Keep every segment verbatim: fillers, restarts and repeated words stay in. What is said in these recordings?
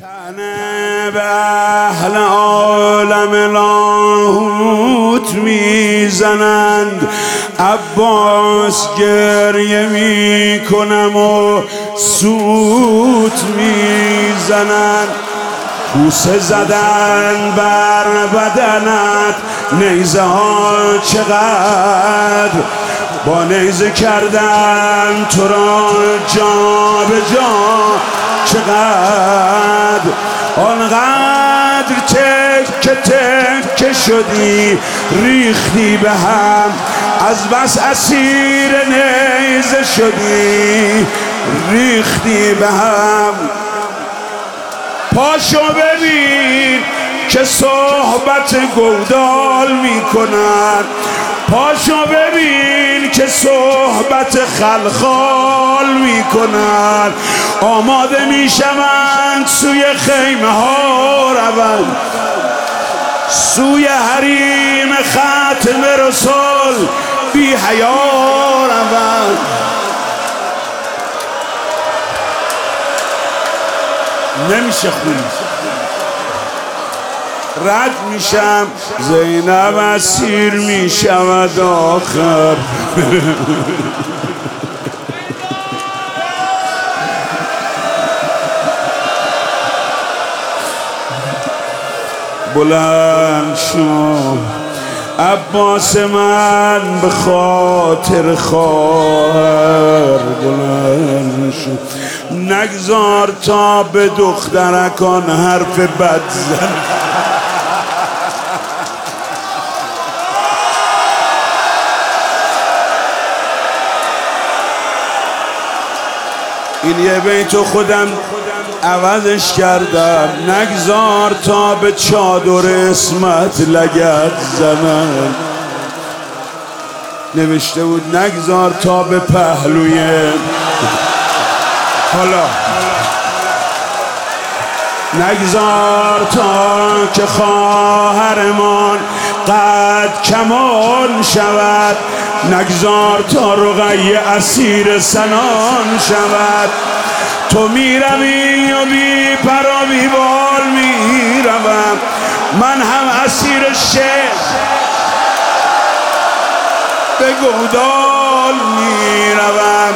تنه به اهل عالم لاهوت میزنند، عباس گریه میکنم و سوت میزنند. بوسه زدن بر بدنت نیزه ها چقدر، با نیزه کردن تو را جا به جا چقدر. آنقدر تکه تکه شدی ریختی به هم، از بس اسیر نیزه شدی ریختی به هم. پاشو ببین که صحبت گودال میکنن، پاشو ببین که صحبت خلخال میکنن. آماده میشوند سوی خیمه ها روند، سوی حریم ختم رسول بی حیا روند. نمیشه خونی رد میشم، زینب اسیر میشود آخر. بلند شو عباس من به خاطر خواهر، بلند شو نگذار تا به دخترکان حرف بد زن. این یه بیتو خودم عوضش کردم، نگذار تا به چادر اسمت لگد زنن. نوشته بود نگذار تا به پهلوی، حالا نگذار تا که خواهرمان قد کمان شود، نگذار تا رقیه اسیر سنان شود. تو میروی و بی پر و بی بال میروم، من هم اسیر شعر به گودال میروم.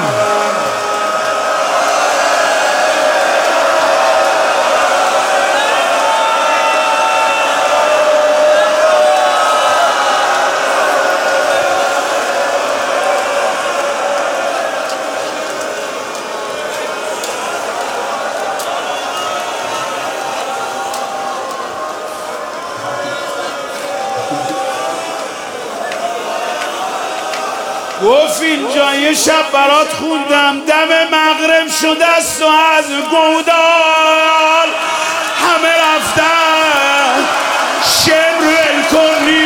گفت اینجا یه شب برات خوندم، دم مغرب شده است و از گودال همه رفتن، شعر رو ال کنی.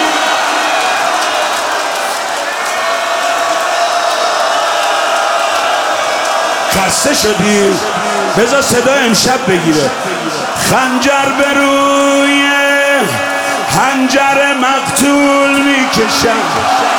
خسته شدی؟ بذار صدا امشب بگیره. خنجر به روی حنجر مقتول میکشم،